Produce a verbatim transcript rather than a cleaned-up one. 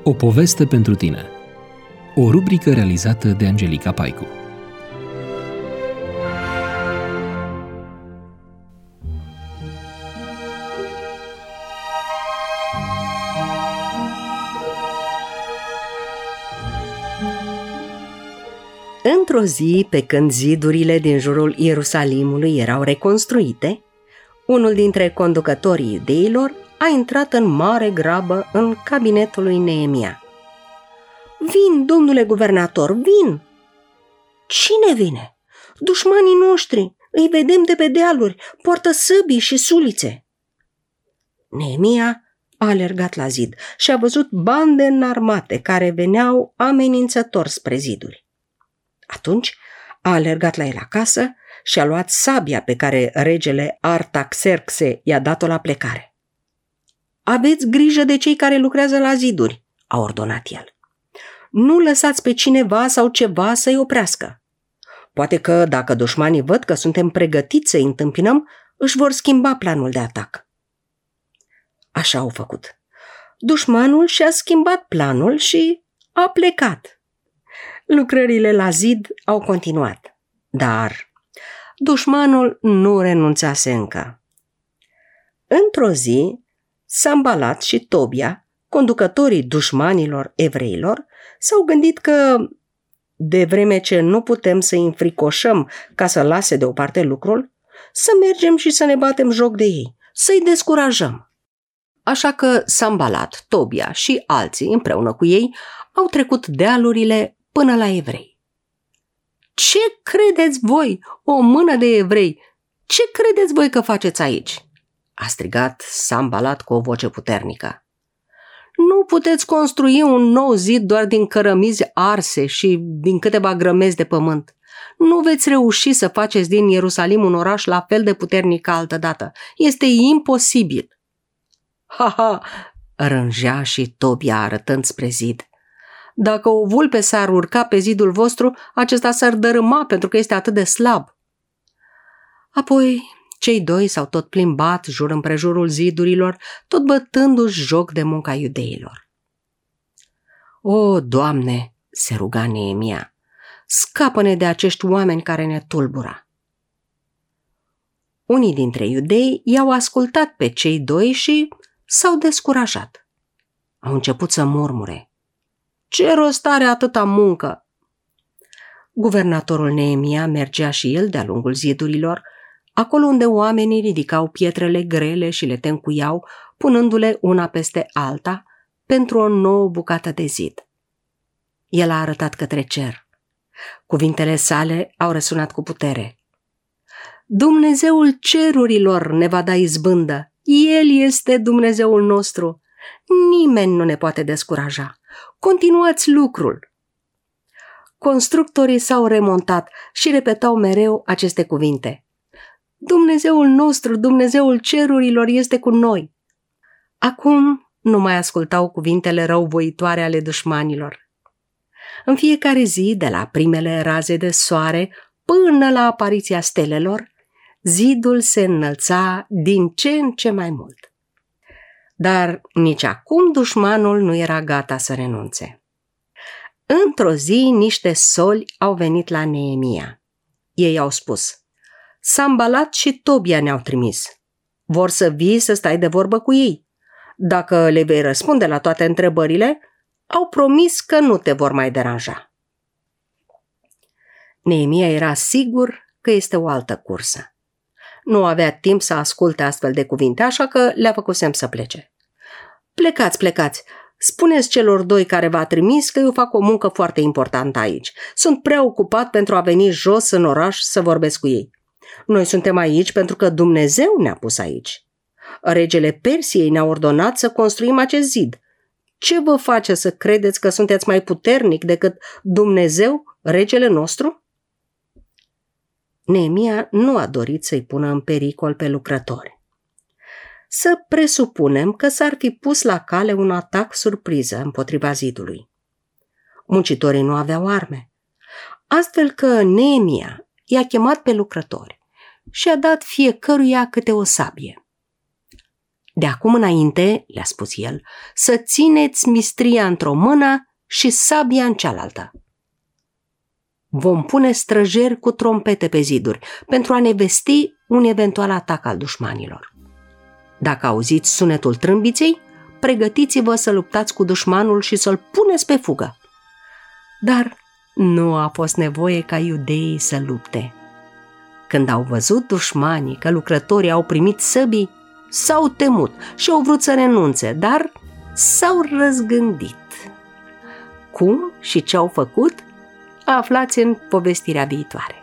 O poveste pentru tine. O rubrică realizată de Angelica Paicu. Într-o zi, pe când zidurile din jurul Ierusalimului erau reconstruite, unul dintre conducătorii iudeilor a intrat în mare grabă în cabinetul lui Neemia. "Vin, domnule guvernator, vin!" "Cine vine?" "Dușmanii noștri, îi vedem de pe dealuri, poartă săbii și sulițe." Neemia a alergat la zid și a văzut bande înarmate care veneau amenințător spre ziduri. Atunci a alergat la el acasă și a luat sabia pe care regele Artaxerxe i-a dat-o la plecare. "Aveți grijă de cei care lucrează la ziduri," a ordonat el. "Nu lăsați pe cineva sau ceva să-i oprească. Poate că, dacă dușmanii văd că suntem pregătiți să-i întâmpinăm, își vor schimba planul de atac." Așa au făcut. Dușmanul și-a schimbat planul și a plecat. Lucrările la zid au continuat, dar dușmanul nu renunțase încă. Într-o zi, Sanbalat și Tobia, conducătorii dușmanilor evreilor, s-au gândit că, de vreme ce nu putem să-i înfricoșăm ca să lase deoparte lucrul, să mergem și să ne batem joc de ei, să-i descurajăm. Așa că Sanbalat, Tobia și alții, împreună cu ei, au trecut dealurile până la evrei. "Ce credeți voi, o mână de evrei? Ce credeți voi că faceți aici?" a strigat Sanbalat cu o voce puternică. "Nu puteți construi un nou zid doar din cărămizi arse și din câteva grămezi de pământ. Nu veți reuși să faceți din Ierusalim un oraș la fel de puternic ca altădată. Este imposibil." "Ha-ha!" rângea și Tobia arătând spre zid. "Dacă o vulpe s-ar urca pe zidul vostru, acesta s-ar dărâma pentru că este atât de slab." Apoi cei doi s-au tot plimbat jur împrejurul zidurilor, tot bătându-și joc de munca iudeilor. "O, Doamne!" se ruga Neemia, "scapă-ne de acești oameni care ne tulbură." Unii dintre iudei i-au ascultat pe cei doi și s-au descurajat. Au început să murmure: "Ce rost are atâta muncă?" Guvernatorul Neemia mergea și el de-a lungul zidurilor, acolo unde oamenii ridicau pietrele grele și le tencuiau, punându-le una peste alta pentru o nouă bucată de zid. El a arătat către cer. Cuvintele sale au răsunat cu putere: "Dumnezeul cerurilor ne va da izbândă. El este Dumnezeul nostru. Nimeni nu ne poate descuraja. Continuați lucrul." Constructorii s-au remontat și repetau mereu aceste cuvinte: "Dumnezeul nostru, Dumnezeul cerurilor este cu noi." Acum nu mai ascultau cuvintele răuvoitoare ale dușmanilor. În fiecare zi, de la primele raze de soare până la apariția stelelor, zidul se înălța din ce în ce mai mult. Dar nici acum dușmanul nu era gata să renunțe. Într-o zi, niște soli au venit la Neemia. Ei au spus: "Sanbalat și Tobia ne-au trimis. Vor să vii să stai de vorbă cu ei. Dacă le vei răspunde la toate întrebările, au promis că nu te vor mai deranja." Neemia era sigur că este o altă cursă. Nu avea timp să asculte astfel de cuvinte, așa că le-a făcut semn să plece. Plecați, plecați! Spuneți celor doi care v-a trimis că eu fac o muncă foarte importantă aici. Sunt prea ocupat pentru a veni jos în oraș să vorbesc cu ei. Noi suntem aici pentru că Dumnezeu ne-a pus aici. Regele Persiei ne-a ordonat să construim acest zid. Ce vă face să credeți că sunteți mai puternic decât Dumnezeu, regele nostru?" Neemia nu a dorit să-i pună în pericol pe lucrători. Să presupunem că s-ar fi pus la cale un atac surpriză împotriva zidului. Muncitorii nu aveau arme, astfel că Neemia i-a chemat pe lucrători și a dat fiecăruia câte o sabie. De acum înainte, le-a spus el, să țineți mistria într-o mână și sabia în cealaltă. Vom pune străjeri cu trompete pe ziduri pentru a ne vesti un eventual atac al dușmanilor. Dacă auziți sunetul trâmbiței, pregătiți-vă să luptați cu dușmanul și să-l puneți pe fugă. Dar nu a fost nevoie ca iudeii să lupte. Când au văzut dușmanii că lucrătorii au primit săbii, s-au temut și au vrut să renunțe, dar s-au răzgândit. Cum și ce au făcut? Aflați în povestirea viitoare.